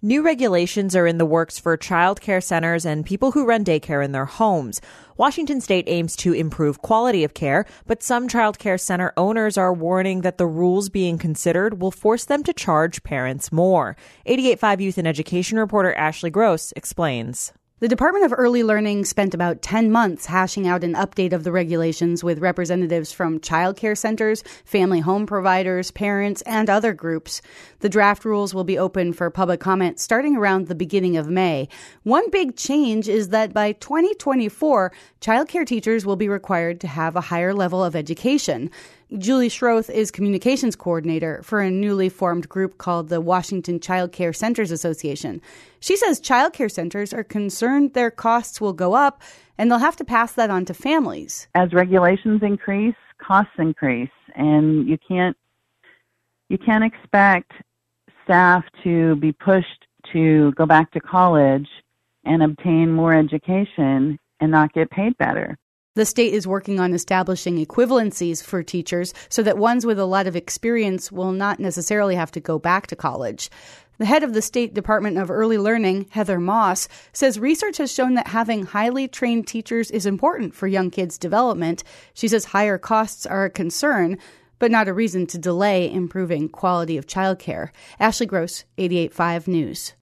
New regulations are in the works for child care centers and people who run daycare in their homes. Washington State aims to improve quality of care, but some child care center owners are warning that the rules being considered will force them to charge parents more. 88.5 Youth and Education reporter Ashley Gross explains. The Department of Early Learning spent about 10 months hashing out an update of the regulations with representatives from child care centers, family home providers, parents, and other groups. The draft rules will be open for public comment starting around the beginning of May. One big change is that by 2024, child care teachers will be required to have a higher level of education. Julie Schroth is communications coordinator for a newly formed group called the Washington Child Care Centers Association. She says child care centers are concerned their costs will go up and they'll have to pass that on to families. As regulations increase, costs increase, and you can't expect staff to be pushed to go back to college and obtain more education and not get paid better. The state is working on establishing equivalencies for teachers so that ones with a lot of experience will not necessarily have to go back to college. The head of the State Department of Early Learning, Heather Moss, says research has shown that having highly trained teachers is important for young kids' development. She says higher costs are a concern, but not a reason to delay improving quality of childcare. Ashley Gross, 88.5 News.